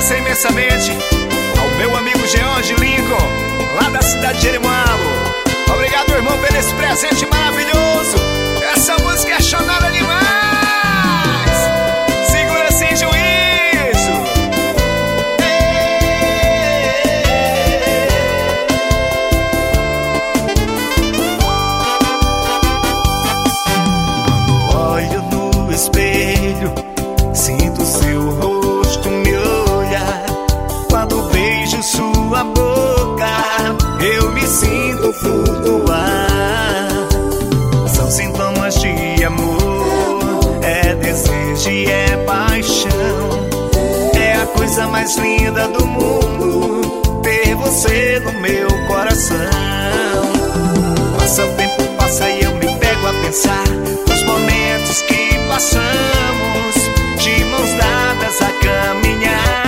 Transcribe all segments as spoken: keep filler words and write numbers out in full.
agradecer imensamente ao meu amigo George Lincoln, lá da cidade de Jeremoabo. Obrigado, irmão, pelo esse presente maravilhoso. Essa música é chonada demais. Segura sem juízo. Quando olho no espelho, sinto seu rosto me olhar. Quando beijo sua boca, eu me sinto flutuar. São sintomas de amor, é desejo e é paixão. É a coisa mais linda do mundo, ter você no meu coração. Passa o tempo, passa e eu me pego a pensar nos momentos que passamos, de mãos dadas a caminhar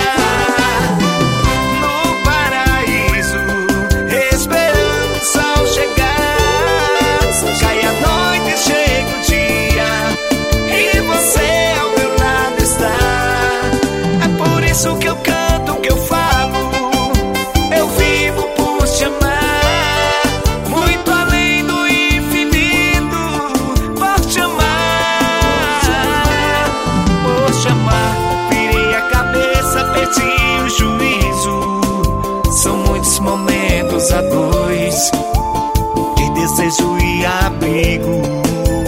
no paraíso, esperando o sol chegar. Cai a noite e chega o dia, e você ao meu lado está. É por isso que eu canto, que eu falo, eu vivo por te amar, muito além do infinito, por te amar, por te amar. Virei a cabeça, perdi o juízo. São muitos momentos a dois, de desejo e abrigo.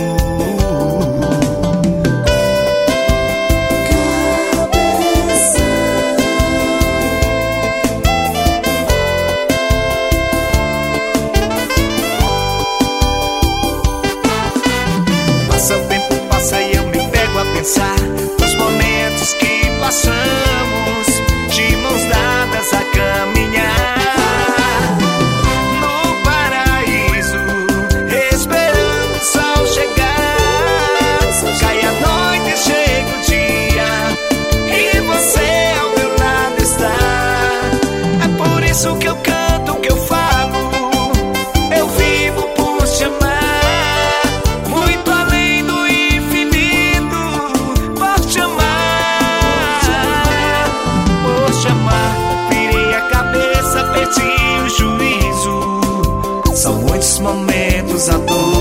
Passa o tempo, passa e eu me pego a pensar nos momentos que passamos, de mãos dadas a caminhar no paraíso, esperando o sol chegar. Cai a noite e chega o dia, e você ao meu lado está. É por isso que eu canto, que eu falo, eu vivo por te amar, muito além do infinito, por te amar, por te amar. Virei a cabeça, perdi o juízo. São muitos momentos a dor,